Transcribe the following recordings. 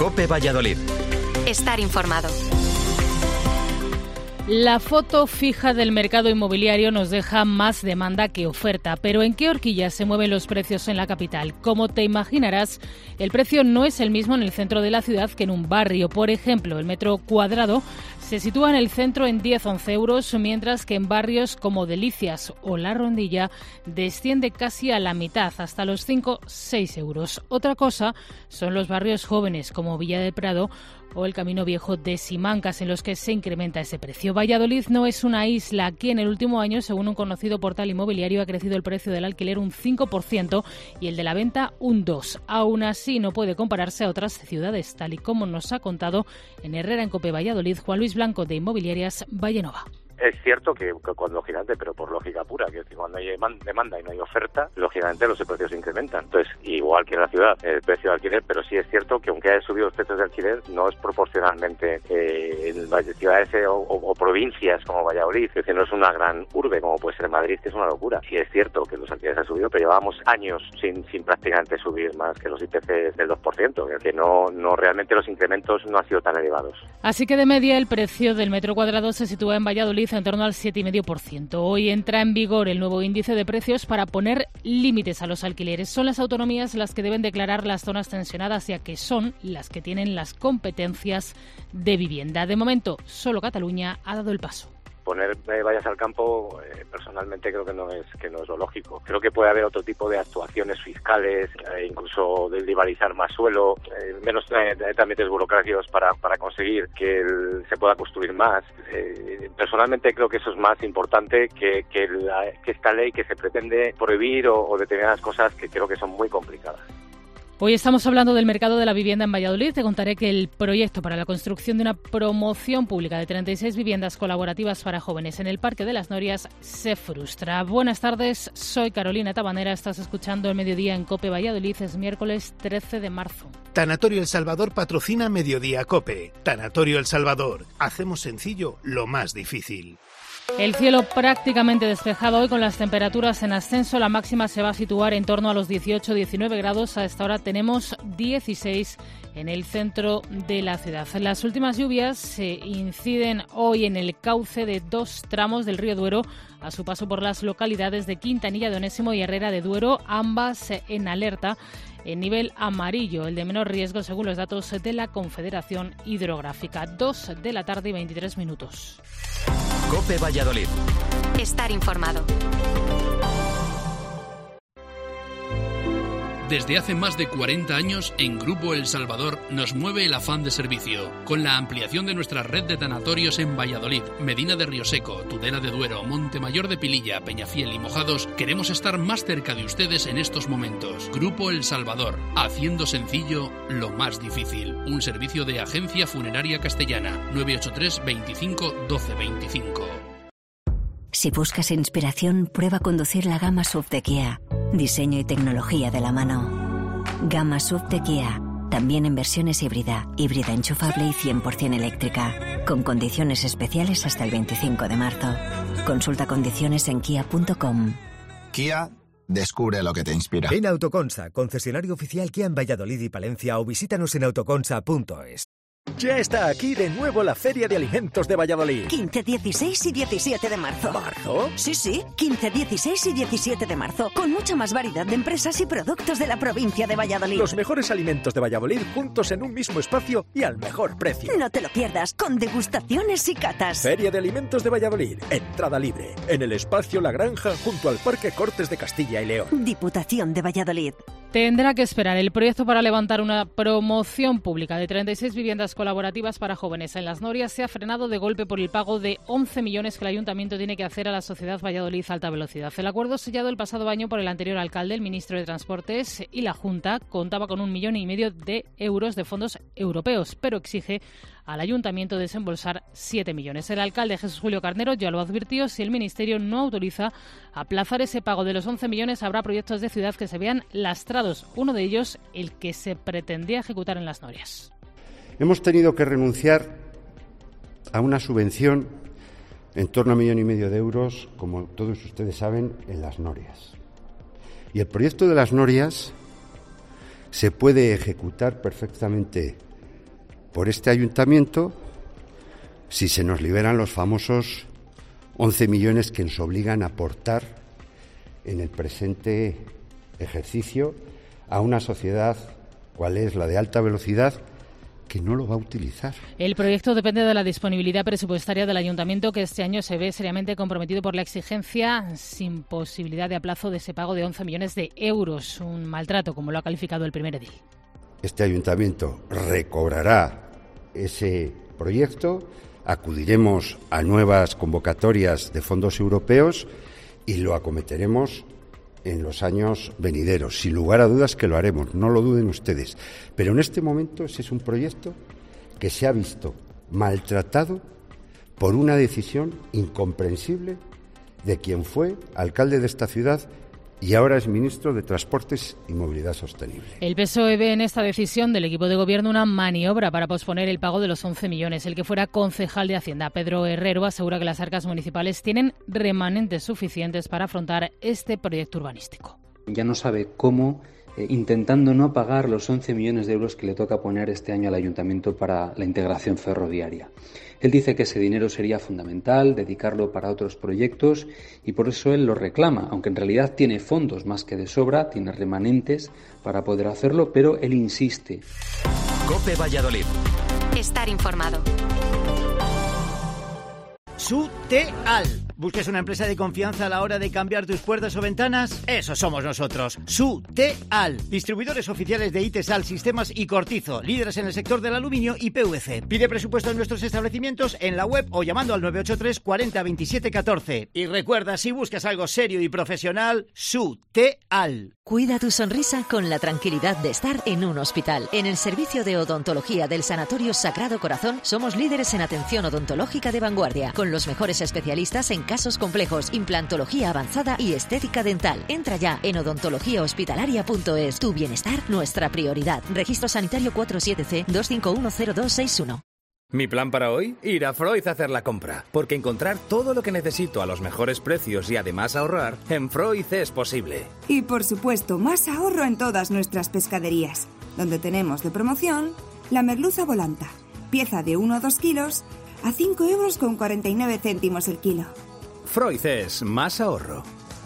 COPE Valladolid. Estar informado. La foto fija del mercado inmobiliario nos deja más demanda que oferta. Pero ¿en qué horquilla se mueven los precios en la capital? Como te imaginarás, el precio no es el mismo en el centro de la ciudad que en un barrio. Por ejemplo, el metro cuadrado se sitúa en el centro en 10-11 euros, mientras que en barrios como Delicias o La Rondilla desciende casi a la mitad, hasta los 5-6 euros. Otra cosa son los barrios jóvenes como Villa del Prado o el Camino Viejo de Simancas, en los que se incrementa ese precio. Valladolid no es una isla. Aquí en el último año, según un conocido portal inmobiliario, ha crecido el precio del alquiler un 5% y el de la venta un 2%. Aún así, no puede compararse a otras ciudades, tal y como nos ha contado en Herrera en COPE Valladolid Juan Luis Blanco, de Inmobiliarias Vallenova. Es cierto que lógicamente, pero por lógica pura, que cuando hay demanda y no hay oferta, lógicamente los precios se incrementan. Entonces, igual que en la ciudad, el precio de alquiler, pero sí es cierto que aunque haya subido los precios de alquiler, no es proporcionalmente en ciudades o provincias como Valladolid, es decir, no es una gran urbe como puede ser Madrid, que es una locura. Sí es cierto que los alquileres han subido, pero llevábamos años sin prácticamente subir más que los IPC del 2%, es que no realmente los incrementos no han sido tan elevados. Así que de media el precio del metro cuadrado se sitúa en Valladolid en torno al 7,5%. Hoy entra en vigor el nuevo índice de precios para poner límites a los alquileres. Son las autonomías las que deben declarar las zonas tensionadas, ya que son las que tienen las competencias de vivienda. De momento, solo Cataluña ha dado el paso. Poner vallas al campo, personalmente creo que no es lo lógico. Creo que puede haber otro tipo de actuaciones fiscales, incluso de liberalizar más suelo, menos trámites burocráticos para conseguir que se pueda construir más. Personalmente creo que eso es más importante que esta ley que se pretende prohibir o determinadas cosas que creo que son muy complicadas. Hoy estamos hablando del mercado de la vivienda en Valladolid. Te contaré que el proyecto para la construcción de una promoción pública de 36 viviendas colaborativas para jóvenes en el Parque de las Norias se frustra. Buenas tardes, soy Carolina Tabanera. Estás escuchando El Mediodía en COPE Valladolid. Es miércoles 13 de marzo. Tanatorio El Salvador patrocina Mediodía COPE. Tanatorio El Salvador. Hacemos sencillo lo más difícil. El cielo prácticamente despejado hoy con las temperaturas en ascenso. La máxima se va a situar en torno a los 18-19 grados. A esta hora tenemos 16 en el centro de la ciudad. Las últimas lluvias inciden hoy en el cauce de dos tramos del río Duero a su paso por las localidades de Quintanilla de Onésimo y Herrera de Duero, ambas en alerta en nivel amarillo, el de menor riesgo según los datos de la Confederación Hidrográfica. 2 de la tarde y 23 minutos. COPE Valladolid. Estar informado. Desde hace más de 40 años, en Grupo El Salvador nos mueve el afán de servicio. Con la ampliación de nuestra red de tanatorios en Valladolid, Medina de Rioseco, Tudela de Duero, Montemayor de Pililla, Peñafiel y Mojados, queremos estar más cerca de ustedes en estos momentos. Grupo El Salvador, haciendo sencillo lo más difícil. Un servicio de Agencia Funeraria Castellana, 983 25 12 25. Si buscas inspiración, prueba conducir la gama SUV de Kia. Diseño y tecnología de la mano. Gama SUV de Kia. También en versiones híbrida enchufable y 100% eléctrica. Con condiciones especiales hasta el 25 de marzo. Consulta condiciones en kia.com. Kia, descubre lo que te inspira. Ven a Autoconsa, concesionario oficial Kia en Valladolid y Palencia, o visítanos en autoconsa.es. Ya está aquí de nuevo la Feria de Alimentos de Valladolid. 15, 16 y 17 de marzo. ¿Marzo? Sí, 15, 16 y 17 de marzo. Con mucha más variedad de empresas y productos de la provincia de Valladolid. Los mejores alimentos de Valladolid juntos en un mismo espacio y al mejor precio. No te lo pierdas, con degustaciones y catas. Feria de Alimentos de Valladolid. Entrada libre. En el espacio La Granja, junto al Parque Cortes de Castilla y León. Diputación de Valladolid. Tendrá que esperar. El proyecto para levantar una promoción pública de 36 viviendas colaborativas para jóvenes en Las Norias se ha frenado de golpe por el pago de 11 millones que el Ayuntamiento tiene que hacer a la Sociedad Valladolid Alta Velocidad. El acuerdo sellado el pasado año por el anterior alcalde, el ministro de Transportes, y la Junta contaba con 1,5 millones de euros de fondos europeos, pero exige al Ayuntamiento desembolsar 7 millones. El alcalde Jesús Julio Carnero ya lo advirtió: si el Ministerio no autoriza aplazar ese pago de los 11 millones, habrá proyectos de ciudad que se vean lastrados. Uno de ellos, el que se pretendía ejecutar en Las Norias. Hemos tenido que renunciar a una subvención en torno a 1,5 millones de euros, como todos ustedes saben, en Las Norias. Y el proyecto de Las Norias se puede ejecutar perfectamente por este ayuntamiento si se nos liberan los famosos 11 millones que nos obligan a aportar en el presente ejercicio a una sociedad, cual es la de alta velocidad, que no lo va a utilizar. El proyecto depende de la disponibilidad presupuestaria del ayuntamiento, que este año se ve seriamente comprometido por la exigencia sin posibilidad de aplazo de ese pago de 11 millones de euros. Un maltrato, como lo ha calificado el primer edil. Este ayuntamiento recobrará ese proyecto, acudiremos a nuevas convocatorias de fondos europeos y lo acometeremos en los años venideros. Sin lugar a dudas que lo haremos, no lo duden ustedes. Pero en este momento ese es un proyecto que se ha visto maltratado por una decisión incomprensible de quien fue alcalde de esta ciudad y ahora es ministro de Transportes y Movilidad Sostenible. El PSOE ve en esta decisión del equipo de gobierno una maniobra para posponer el pago de los 11 millones. El que fuera concejal de Hacienda, Pedro Herrero, asegura que las arcas municipales tienen remanentes suficientes para afrontar este proyecto urbanístico. Ya no sabe cómo, intentando no pagar los 11 millones de euros que le toca poner este año al ayuntamiento para la integración ferroviaria. Él dice que ese dinero sería fundamental, dedicarlo para otros proyectos y por eso él lo reclama, aunque en realidad tiene fondos más que de sobra, tiene remanentes para poder hacerlo, pero él insiste. COPE Valladolid. Estar informado. Suteal. ¿Buscas una empresa de confianza a la hora de cambiar tus puertas o ventanas? Eso somos nosotros. Suteal. Distribuidores oficiales de Itesal, Sistemas y Cortizo. Líderes en el sector del aluminio y PVC. Pide presupuesto en nuestros establecimientos en la web o llamando al 983 40 27 14. Y recuerda, si buscas algo serio y profesional, Suteal. Cuida tu sonrisa con la tranquilidad de estar en un hospital. En el servicio de odontología del Sanatorio Sagrado Corazón somos líderes en atención odontológica de vanguardia, con los mejores especialistas en casos complejos, implantología avanzada y estética dental. Entra ya en odontologíahospitalaria.es. Tu bienestar, nuestra prioridad. Registro sanitario 47C 2510261. Mi plan para hoy, ir a Freud a hacer la compra, porque encontrar todo lo que necesito a los mejores precios y además ahorrar, en Freud es posible. Y por supuesto, más ahorro en todas nuestras pescaderías, donde tenemos de promoción la merluza volanta, pieza de 1 o 2 kilos, a 5,49 € el kilo. Freud es más ahorro.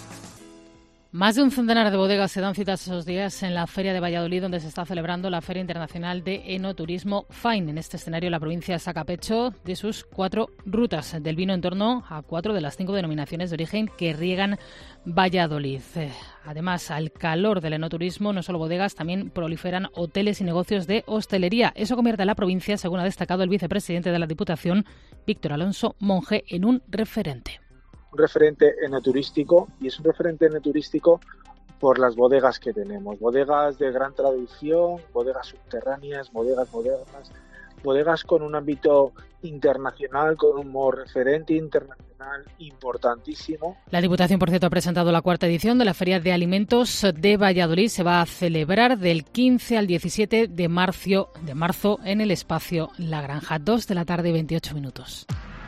Más de un centenar de bodegas se dan citas esos días en la Feria de Valladolid, donde se está celebrando la Feria Internacional de Enoturismo FINE. En este escenario, la provincia saca pecho de sus 4 rutas del vino en torno a 4 de las 5 denominaciones de origen que riegan Valladolid. Además, al calor del enoturismo, no solo bodegas, también proliferan hoteles y negocios de hostelería. Eso convierte a la provincia, según ha destacado el vicepresidente de la Diputación, Víctor Alonso Monge, en un referente. Un referente enoturístico, y es un referente enoturístico por las bodegas que tenemos. Bodegas de gran tradición, bodegas subterráneas, bodegas modernas, bodegas con un ámbito internacional, con un referente internacional importantísimo. La Diputación, por cierto, ha presentado la 4ª edición de la Feria de Alimentos de Valladolid. Se va a celebrar del 15 al 17 de marzo en el espacio La Granja. 2 de la tarde, 28 minutos.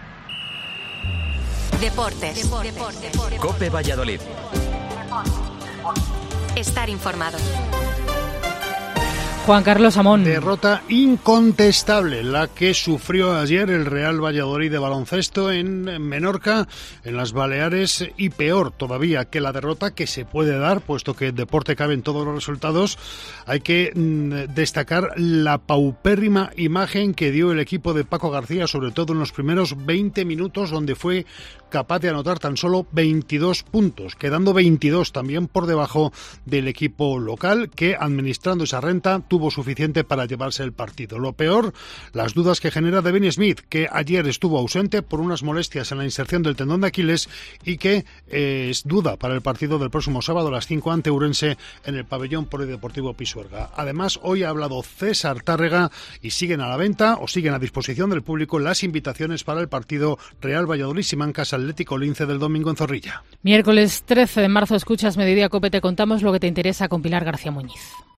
Deportes. COPE Valladolid. Estar informado. Juan Carlos Amón. Derrota incontestable la que sufrió ayer el Real Valladolid de baloncesto en Menorca, en las Baleares, y peor todavía que la derrota que se puede dar, puesto que en deporte caben todos los resultados. Hay que destacar la paupérrima imagen que dio el equipo de Paco García, sobre todo en los primeros 20 minutos, donde fue capaz de anotar tan solo 22 puntos, quedando 22 también por debajo del equipo local, que administrando esa renta tuvo suficiente para llevarse el partido. Lo peor, las dudas que genera Devin Smith, que ayer estuvo ausente por unas molestias en la inserción del tendón de Aquiles y que es duda para el partido del próximo sábado a las 5 ante Ourense en el pabellón polideportivo Pisuerga. Además, hoy ha hablado César Tárrega y siguen a la venta o siguen a disposición del público las invitaciones para el partido Real Valladolid-Simancas Atlético Lince del domingo en Zorrilla. Miércoles 13 de marzo, escuchas Mediodía COPE, te contamos lo que te interesa con Pilar García Muñiz.